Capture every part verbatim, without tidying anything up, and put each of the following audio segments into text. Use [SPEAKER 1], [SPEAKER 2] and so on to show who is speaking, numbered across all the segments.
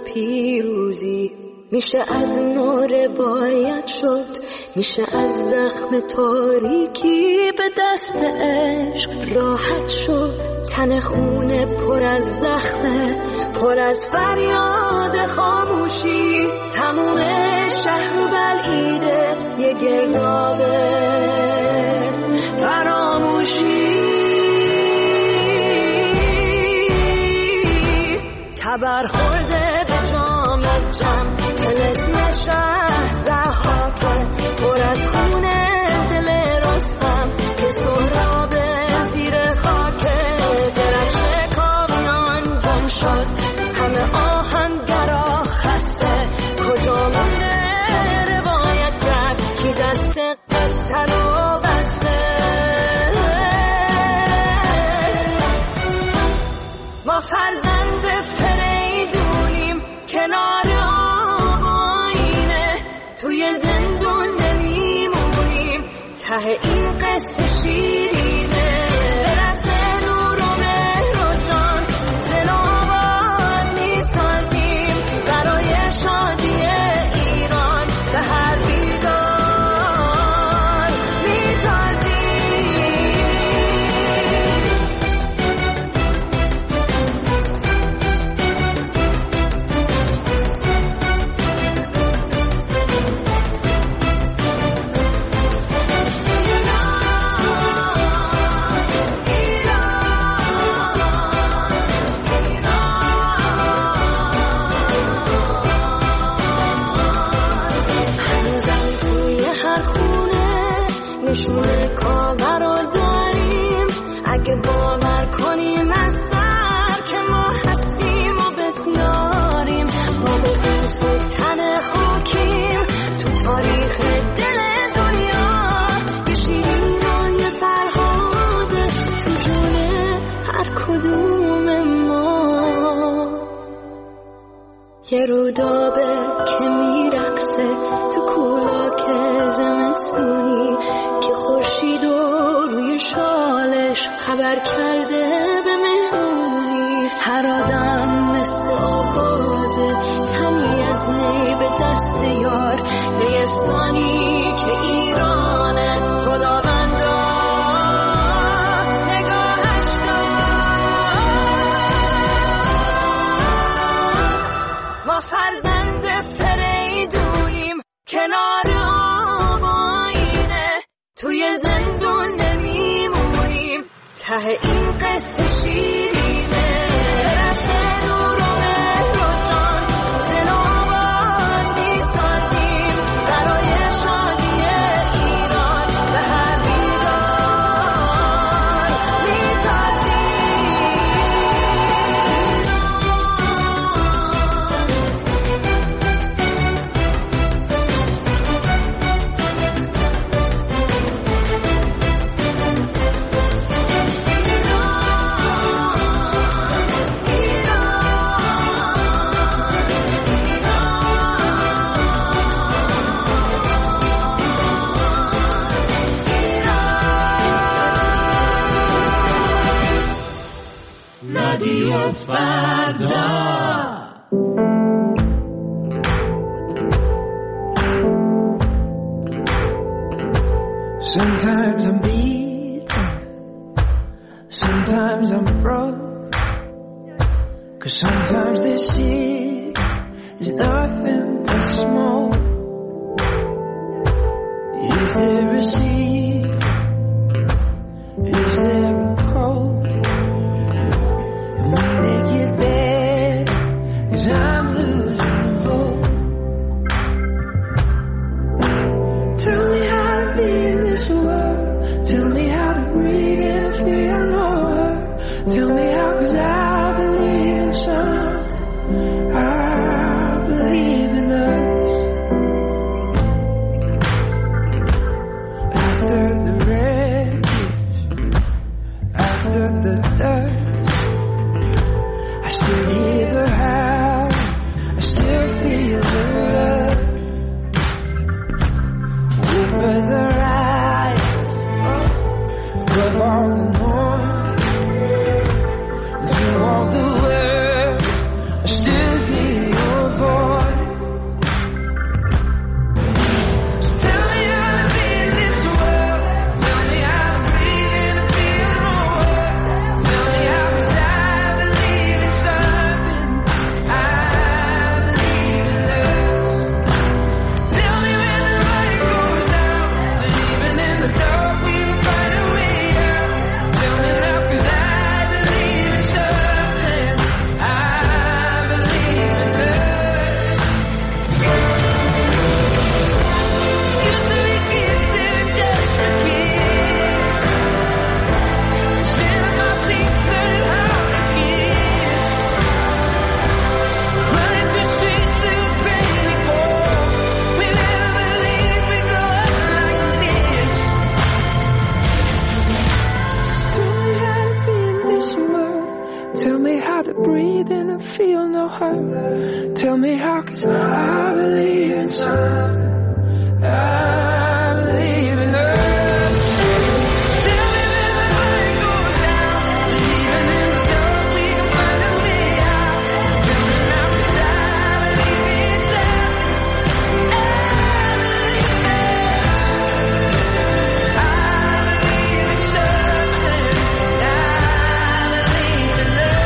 [SPEAKER 1] پیروزی. میشه از نو روایت شد، میشه از زخم تاریکی به دست عشق راحت شد. تن خونه پر از زخمه، پر از فریاد خاموشی. تموم شهر بلعیده یه گردابه فراموشی. تبر خورده به جام جم، طلسم شهر ضحاکه، پر از خونه دل رستم که سهراب زیر خاکه. درفش کامیان گم شد، همه آهنگرا خسته. کجا مونده روایت کرد که دست قصه رو بسته. ما فرزند فریدونیم کنار آینه، توی زندون نمیمونیم، ته این قصه شیرینه. برسه نور و مهر و جان، زن و آواز میسازیم برای شادی ایران. به هر بیدار میتازیم. نشونه کاور رو داریم، اگه باور کنیم از سر که ما هستیم و بسیاریم. ما به قوس و تن خاکیم تو تاریخ دل دنیا. یه شیرین و یه فرهاده تو جون هر کدوم ما. یه رودابه که میرقصه تو کولاک زمستونی، که خورشید و روی شالش خبر کرده به مهمونی. هر آدم مثل آوازه، تنی از نی به دست یار. نیستانی که ایرانه، خداوندا نگاهش دار. ما فرزند فریدونیم کنار آینه، توی زندون نمیمونیم، ته این قصه شیرینه. برسه نور و مهر و جان، زن و آواز میسازیم برای شادی ایران. به هر بیدار میتازیم.
[SPEAKER 2] رادیو فردا.
[SPEAKER 3] Sometimes I'm beaten, sometimes I'm broke, 'cause sometimes this shit is nothing but smoke. Is there a secret? Is there a code? And we make it bad, 'cause I'm losing hope. Tell me how to be in this world. Tell me how to breathe and feel no hurt. Tell me how, 'cause I believe in something. I believe in us. After the wreckage, after the dust, I still hear the howl, I still feel the love. Over the rise, above all the noise, through all the world, I still hear your how to breathe and to feel no hurt. Tell me how, 'cause I believe in something. I believe in love. Tell me when the light goes down, even in the dark we can find a way out. Tell me now, 'cause I believe in something. I believe in love. I believe in something. I believe in love.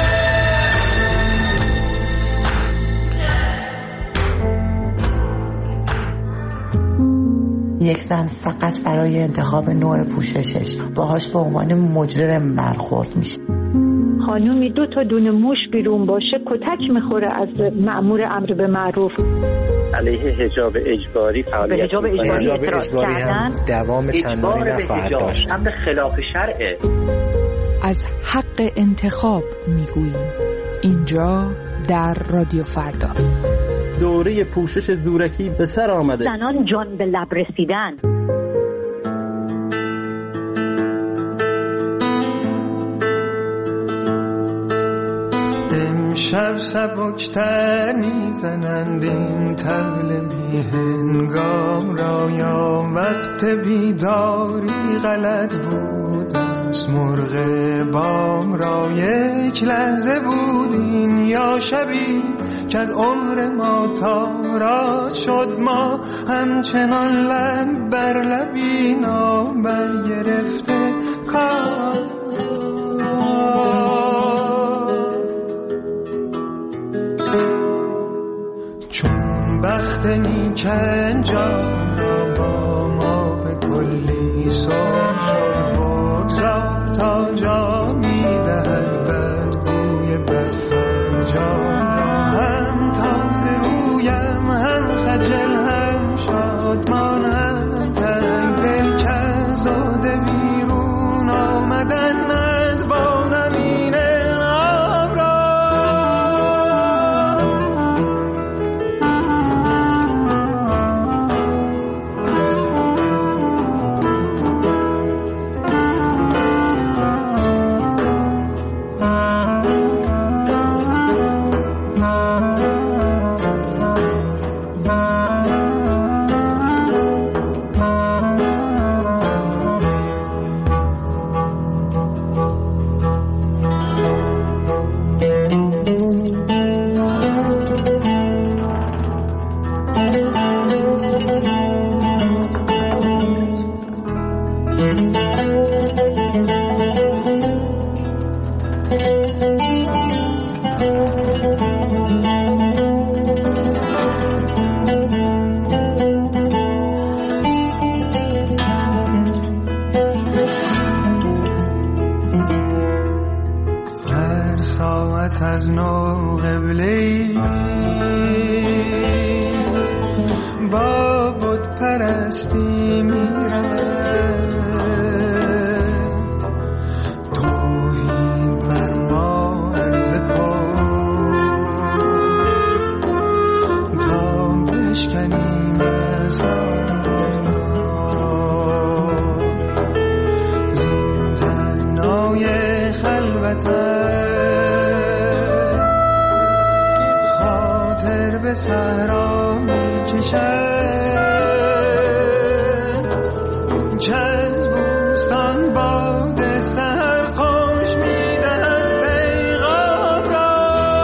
[SPEAKER 4] یک زن فقط برای انتخاب نوع پوششش باهاش به عنوان مجرم برخورد میشه.
[SPEAKER 5] خانومی دو تا دونه موش بیرون باشه کتک میخوره از مأمور امر به معروف.
[SPEAKER 6] علیه حجاب اجباری فعالیت
[SPEAKER 5] به حجاب اجباری اعتراض کردن
[SPEAKER 7] دوام چندانی نخواهد داشت.
[SPEAKER 6] امر خلاف شرعه.
[SPEAKER 8] از حق انتخاب میگوییم اینجا در رادیو فردا.
[SPEAKER 9] دوره پوشش زورکی به سر آمده.
[SPEAKER 5] زنان جان به لب رسیدن.
[SPEAKER 3] امشب سبکتر میزنند این طبل بی هنگام را، یا وقت بیداری غلط بود از مرغ بام را. یک لحظه بودیم یا شبی که از عمر ما تارا شد، ما همچنان لب بر لبی نابر گرفته کار. چون بخت نیک انجام با ما به کلی سر شد، بگذار تا جا میدهد بدگوی بدفرجام. هم تازه رویم هم خجل هم شادمان هم تنگ دل که زاده بیرون آمدن ندوانم این انعام را. از نو قبله با بت پرستی می رود، توحید بر ما عرض کن تا بشکنیم اسرار زین تنهای خلوتم. به صحرا می‌کشد که از بوستان باد سحر خوش می‌دهد پیغام را.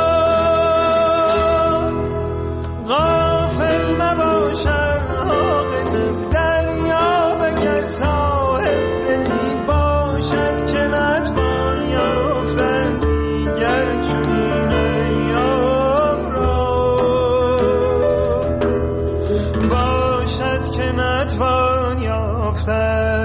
[SPEAKER 3] غافل مباشد عاقلی دریا، اگر صاحب دلی باشد که نتوان یافتن دیگر چنین ایام را. باشد که نتوان یافتن.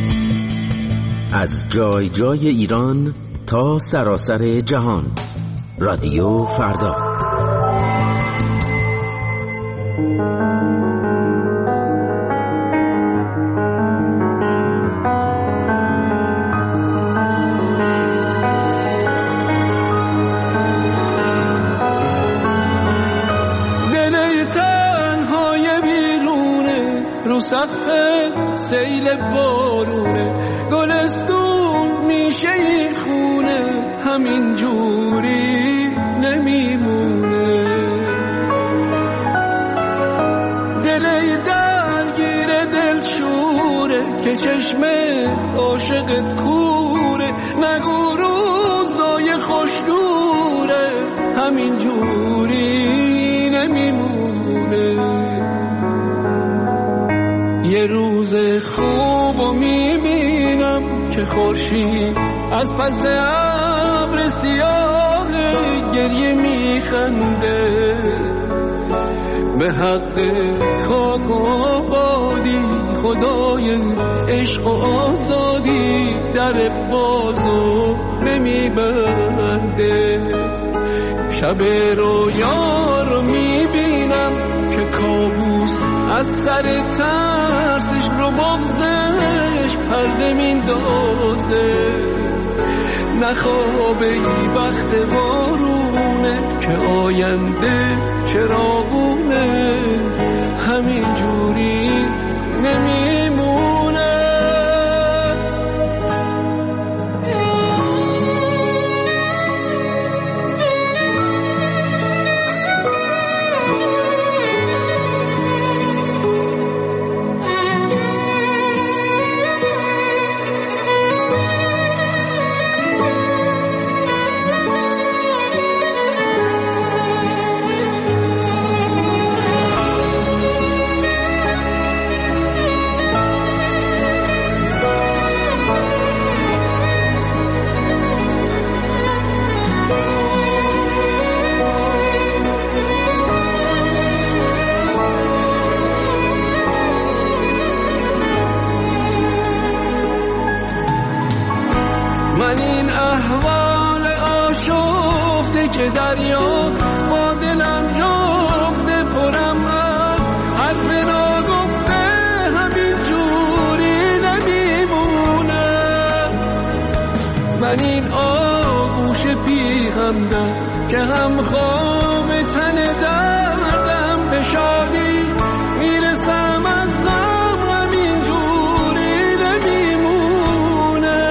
[SPEAKER 10] از جای جای ایران تا سراسر جهان، رادیو فردا.
[SPEAKER 11] صفحه سیل بارونه گلستون میشه این خونه همین جوری نمیمونه دلی درگیر دل شوره که چشم عاشقت کوره نگو روزای خوش دوره همین جوری نمیمونه یه روز خوبو میبینم که خورشید از پس ابر سیاه گریه میخنده به حق خاک و آبادی خدای عشق و آزادی در بازو نمیبنده شب رویا رو میبینم که کابوس از سر ترسش رو بغزش پرده میندازه نخوابه ای وقت بارونه که آینده چراغونه همین جوری نمیمونه که دریا با دلم جفته پرم از حرف ناگفته همین جوری نمیمونه من این آغوش پیغمبر که هم خواب تن دردم به شادی میرسم از غم همین جوری نمیمونه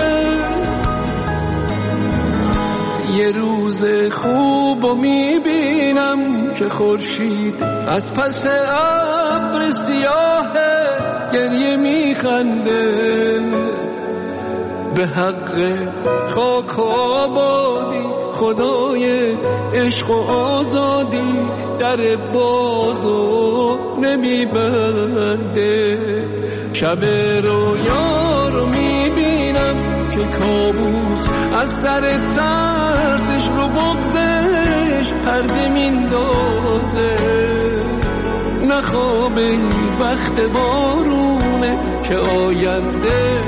[SPEAKER 11] یه روز خوبو میبینم که خورشید از پس ابر سیاه گریه میخنده به حق خاک و آبادی خدای عشق و آزادی در بازو نمیبنده شب رویا رو میبینم که کابوس از سر ترسش رو بغزش پرده میندازه نخوابه ای وقت بارونه که آینده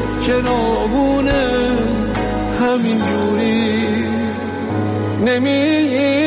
[SPEAKER 11] چراغونه همین جوری نمی